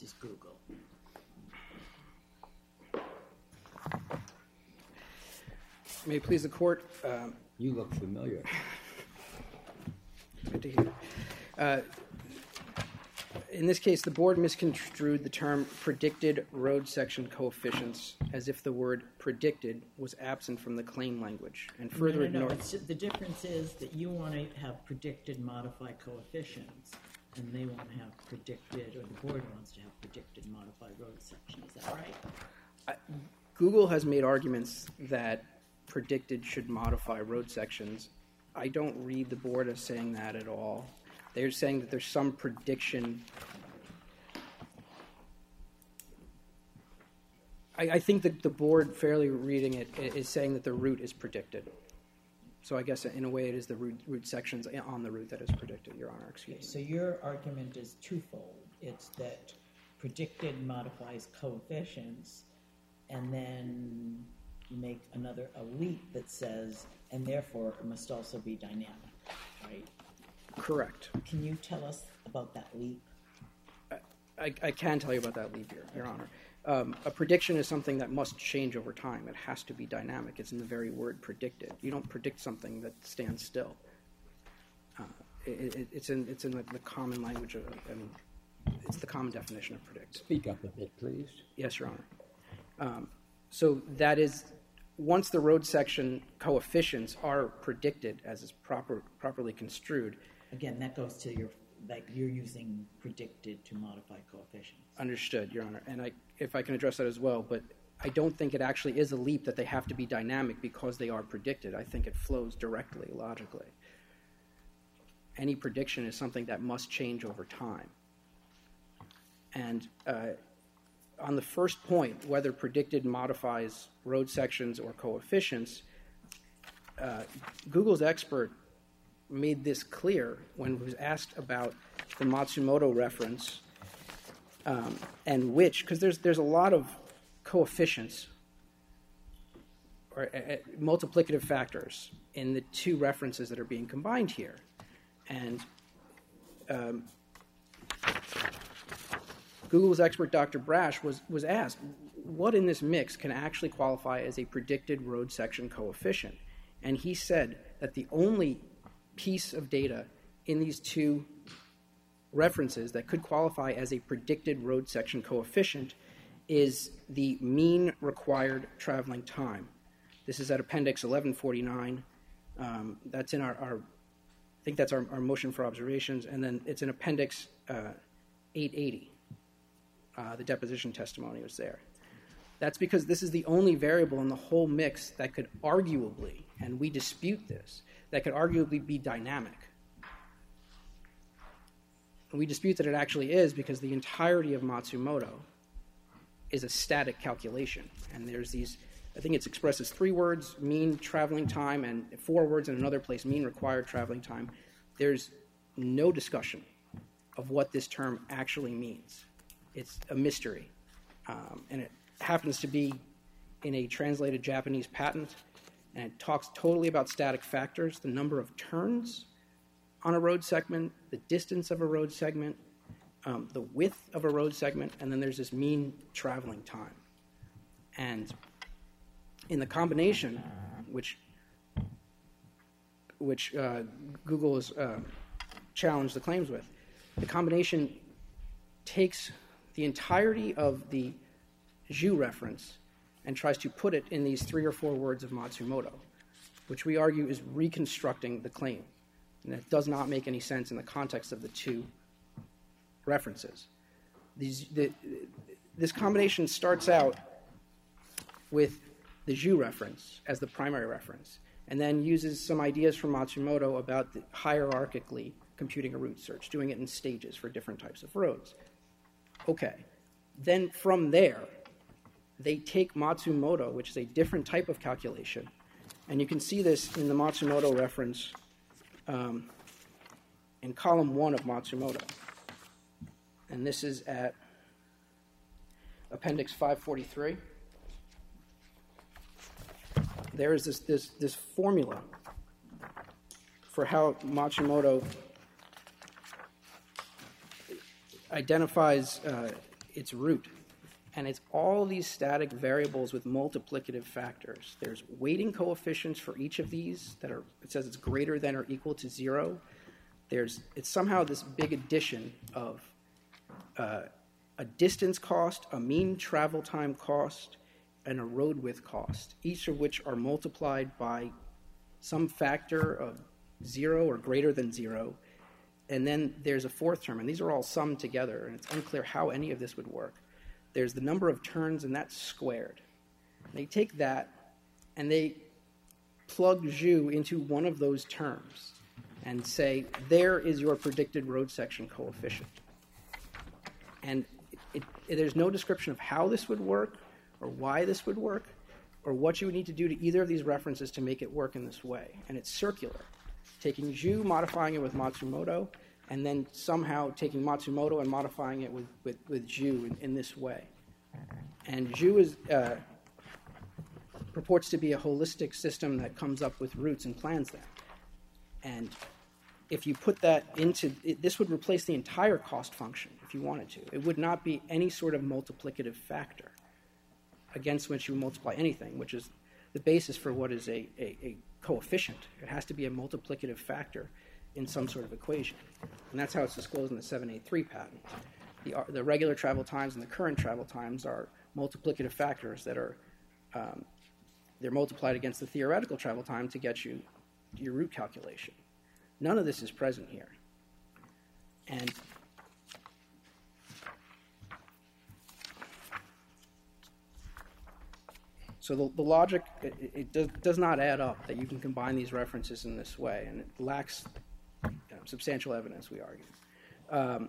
versus Google. May it please the Court. You look familiar. Good to hear. In this case, the Board misconstrued the term predicted road section coefficients as if the word predicted was absent from the claim language, and further ignored. The difference is that you want to have predicted modified coefficients, and they want to have predicted, or the Board wants to have predicted modified road section. Is that right? Google has made arguments that predicted should modify road sections. I don't read the Board as saying that at all. They're saying that there's some prediction. I think that the Board, fairly reading it, is saying that the route is predicted. So I guess in a way it is the route sections on the route that is predicted, Your Honor. Excuse me. So your argument is twofold. It's that predicted modifies coefficients, and then you make a leap that says, and therefore it must also be dynamic, right? Correct. Can you tell us about that leap? I can tell you about that leap here, Your Honor. A prediction is something that must change over time. It has to be dynamic. It's in the very word predicted. You don't predict something that stands still. It's in the common language of, it's the common definition of predict. Speak up a bit, please. Yes, Your Honor. So that is, once the road section coefficients are predicted as is properly construed. Again, that goes to you're using predicted to modify coefficients. Understood, Your Honor. And if I can address that as well, but I don't think it actually is a leap that they have to be dynamic because they are predicted. I think it flows directly, logically. Any prediction is something that must change over time. And on the first point, whether predicted modifies road sections or coefficients, Google's expert made this clear when he was asked about the Matsumoto reference and which, because there's a lot of coefficients or multiplicative factors in the two references that are being combined here. And Google's expert, Dr. Brash, was asked, what in this mix can actually qualify as a predicted road section coefficient? And he said that the only piece of data in these two references that could qualify as a predicted road section coefficient is the mean required traveling time. This is at Appendix 1149. That's in I think that's our motion for observations, and then it's in Appendix 880. The deposition testimony was there. That's because this is the only variable in the whole mix that could arguably, and we dispute this, that could arguably be dynamic. And we dispute that it actually is because the entirety of Matsumoto is a static calculation. And there's these, I think it's expressed as 3 words, mean traveling time, and 4 words in another place, mean required traveling time. There's no discussion of what this term actually means. It's a mystery. And it happens to be in a translated Japanese patent, and it talks totally about static factors, the number of turns on a road segment, the distance of a road segment, the width of a road segment, and then there's this mean traveling time. And in the combination, which Google has challenged the claims with, the combination takes the entirety of the Zhu reference and tries to put it in these 3 or 4 words of Matsumoto, which we argue is reconstructing the claim. And it does not make any sense in the context of the two references. This combination starts out with the Zhu reference as the primary reference, and then uses some ideas from Matsumoto about hierarchically computing a route search, doing it in stages for different types of roads. Okay. Then from there, they take Matsumoto, which is a different type of calculation, and you can see this in the Matsumoto reference in column 1 of Matsumoto. And this is at Appendix 543. There is this formula for how Matsumoto identifies its root. And it's all these static variables with multiplicative factors. There's weighting coefficients for each of these that are, it says it's greater than or equal to 0. It's somehow this big addition of a distance cost, a mean travel time cost, and a road width cost, each of which are multiplied by some factor of 0 or greater than 0. And then there's a fourth term, and these are all summed together, and it's unclear how any of this would work. There's the number of turns, and that's squared. They take that, and they plug Zhu into one of those terms and say, there is your predicted road section coefficient. And there's no description of how this would work or why this would work or what you would need to do to either of these references to make it work in this way. And it's circular, taking Zhu, modifying it with Matsumoto, and then somehow taking Matsumoto and modifying it with Zhu in this way. And Zhu purports to be a holistic system that comes up with roots and plans them. And if you put that into, this would replace the entire cost function if you wanted to. It would not be any sort of multiplicative factor against which you multiply anything, which is the basis for what is a coefficient. It has to be a multiplicative factor in some sort of equation. And that's how it's disclosed in the 783 patent. The regular travel times and the current travel times are multiplicative factors that are, they're multiplied against the theoretical travel time to get you your route calculation. None of this is present here. And so the logic, it does not add up that you can combine these references in this way, and it lacks substantial evidence, we argue.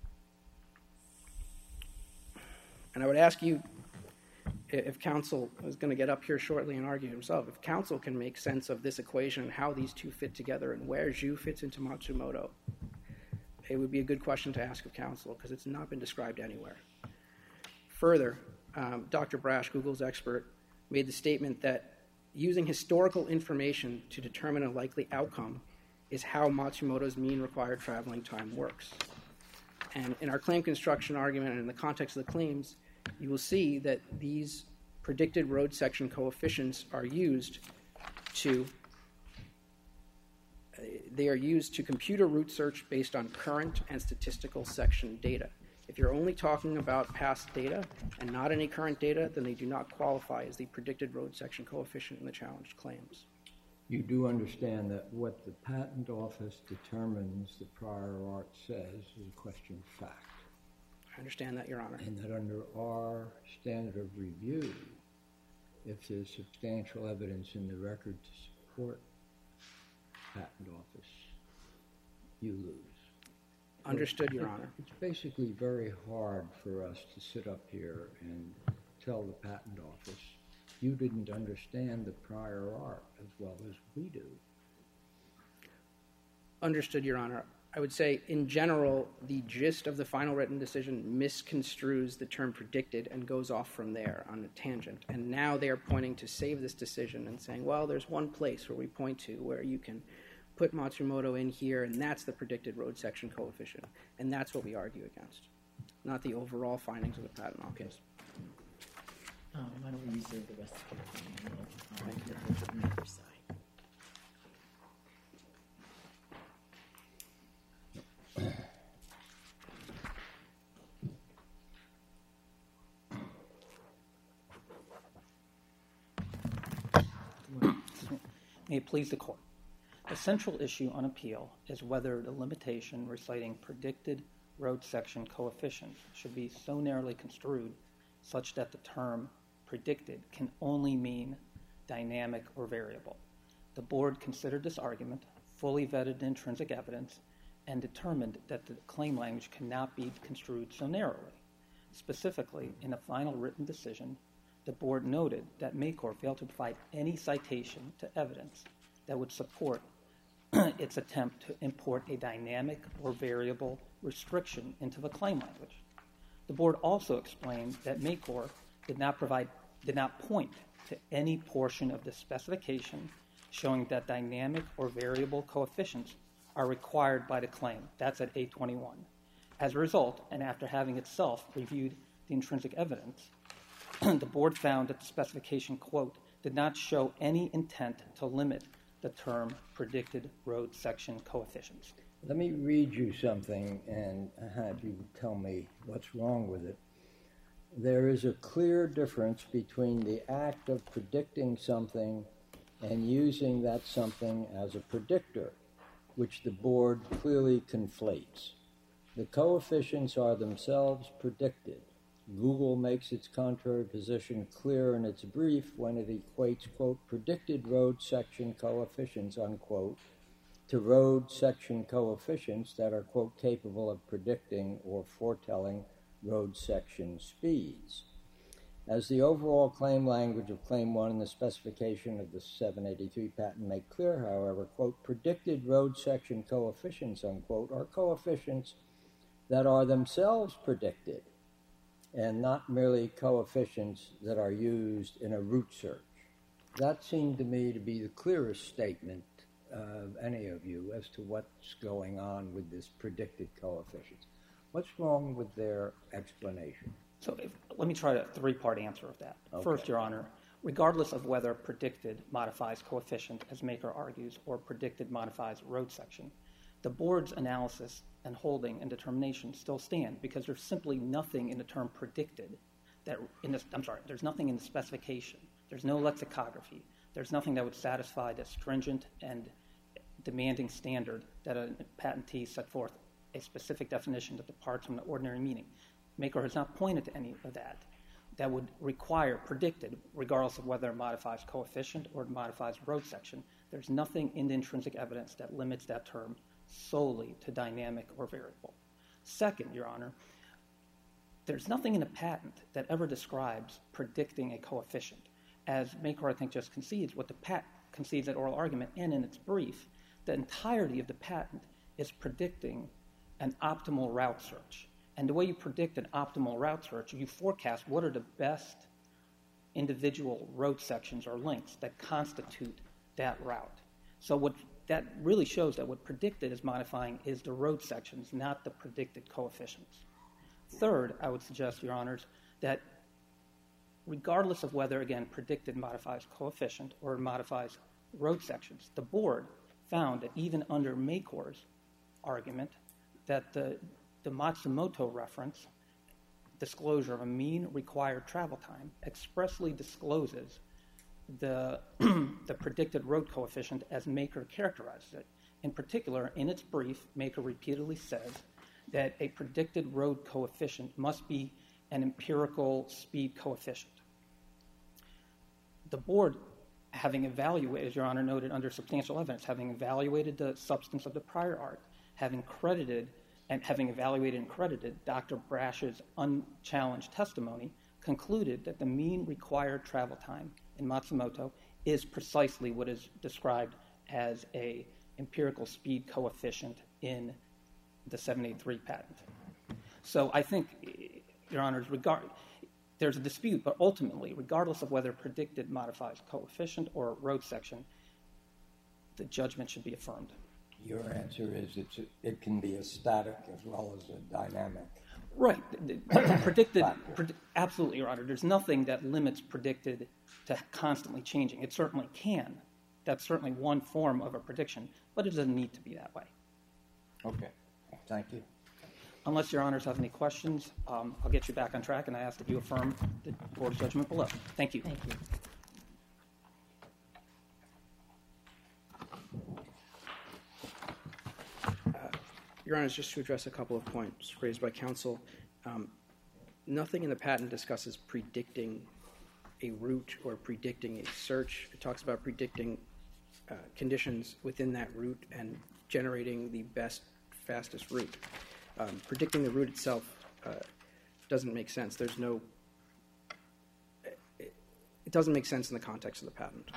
And I would ask you, if counsel is going to get up here shortly and argue himself, if counsel can make sense of this equation and how these two fit together and where Zhu fits into Matsumoto, it would be a good question to ask of counsel because it's not been described anywhere. Further, Dr. Brash, Google's expert, made the statement that using historical information to determine a likely outcome is how Matsumoto's mean required traveling time works. And in our claim construction argument and in the context of the claims, you will see that these predicted road section coefficients are used to compute a route search based on current and statistical section data. If you're only talking about past data and not any current data, then they do not qualify as the predicted road section coefficient in the challenged claims. You do understand that what the patent office determines the prior art says is a question of fact. I understand that, Your Honor. And that under our standard of review, if there's substantial evidence in the record to support patent office, you lose. Understood, Your Honor. It's basically very hard for us to sit up here and tell the patent office, you didn't understand the prior art as well as we do. Understood, Your Honor. I would say, in general, the gist of the final written decision misconstrues the term predicted and goes off from there on a tangent. And now they are pointing to save this decision and saying, well, there's one place where we point to where you can put Matsumoto in here, and that's the predicted road section coefficient. And that's what we argue against, not the overall findings of the patent office. Why don't we reserve the rest of the time on the other side? May it please the Court. The central issue on appeal is whether the limitation reciting predicted road section coefficient should be so narrowly construed such that the term predicted can only mean dynamic or variable. The Board considered this argument, fully vetted intrinsic evidence, and determined that the claim language cannot be construed so narrowly. Specifically, in the final written decision, the Board noted that MACOR failed to provide any citation to evidence that would support its attempt to import a dynamic or variable restriction into the claim language. The Board also explained that MACOR did not point to any portion of the specification showing that dynamic or variable coefficients are required by the claim. That's at 821. As a result, and after having itself reviewed the intrinsic evidence, the board found that the specification, quote, did not show any intent to limit the term predicted road section coefficients. Let me read you something and have you tell me what's wrong with it. There is a clear difference between the act of predicting something and using that something as a predictor, which the board clearly conflates. The coefficients are themselves predicted. Google makes its contrary position clear in its brief when it equates, quote, predicted road section coefficients, unquote, to road section coefficients that are, quote, capable of predicting or foretelling road section speeds. As the overall claim language of Claim 1 and the specification of the 783 patent make clear, however, quote, predicted road section coefficients, unquote, are coefficients that are themselves predicted and not merely coefficients that are used in a route search. That seemed to me to be the clearest statement of any of you as to what's going on with this predicted coefficients. What's wrong with their explanation? So let me try a three-part answer of that. Okay. First, Your Honor, regardless of whether predicted modifies coefficient, as Maker argues, or predicted modifies road section, the board's analysis and holding and determination still stand because there's simply nothing in the term predicted there's nothing in the specification. There's no lexicography. There's nothing that would satisfy the stringent and demanding standard that a patentee set forth a specific definition that departs from the ordinary meaning. Maker has not pointed to any of that. That would require predicted, regardless of whether it modifies coefficient or it modifies road section. There's nothing in the intrinsic evidence that limits that term solely to dynamic or variable. Second, Your Honor, there's nothing in the patent that ever describes predicting a coefficient. As Maker, I think, just concedes, what the patent concedes at oral argument and in its brief, the entirety of the patent is predicting an optimal route search. And the way you predict an optimal route search, you forecast what are the best individual road sections or links that constitute that route. So what that really shows that what predicted is modifying is the road sections, not the predicted coefficients. Third, I would suggest, Your Honors, that regardless of whether, again, predicted modifies coefficient or modifies road sections, the board found that even under Maker's argument that the Matsumoto reference, disclosure of a mean required travel time, expressly discloses the predicted road coefficient as Maker characterizes it. In particular, in its brief, Maker repeatedly says that a predicted road coefficient must be an empirical speed coefficient. The board, having evaluated, as Your Honor noted under substantial evidence, having evaluated the substance of the prior art, having evaluated and credited Dr. Brash's unchallenged testimony, concluded that the mean required travel time in Matsumoto is precisely what is described as a empirical speed coefficient in the 783 patent. So I think, Your Honors, there's a dispute, but ultimately, regardless of whether predicted modifies coefficient or road section, the judgment should be affirmed. Your answer is it can be a static as well as a dynamic. Right. Absolutely, Your Honor. There's nothing that limits predicted to constantly changing. It certainly can. That's certainly one form of a prediction, but it doesn't need to be that way. Okay. Thank you. Unless Your Honors have any questions, I'll get you back on track, and I ask that you affirm the board's judgment below. Thank you. Thank you. Your Honor, just to address a couple of points raised by counsel, nothing in the patent discusses predicting a route or predicting a search. It talks about predicting conditions within that route and generating the best, fastest route. Predicting the route itself doesn't make sense. It doesn't make sense in the context of the patent.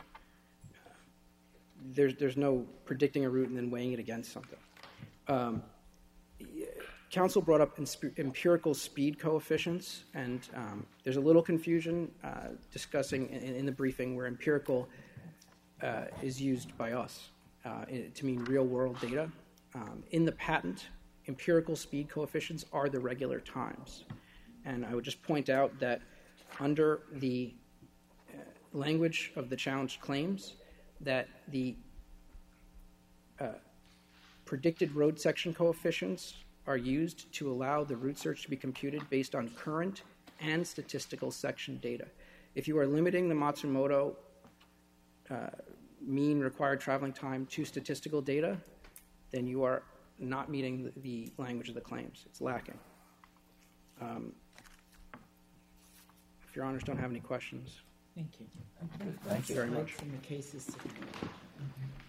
There's no predicting a route and then weighing it against something. Counsel brought up empirical speed coefficients, and there's a little confusion discussing in the briefing where empirical is used by us to mean real-world data. In the patent, empirical speed coefficients are the regular times. And I would just point out that under the language of the challenged claims, that the predicted road section coefficients are used to allow the route search to be computed based on current and statistical section data. If you are limiting the Matsumoto mean required traveling time to statistical data, then you are not meeting the language of the claims. It's lacking. If your honors don't have any questions. Thank you. Thank you very much. In the cases.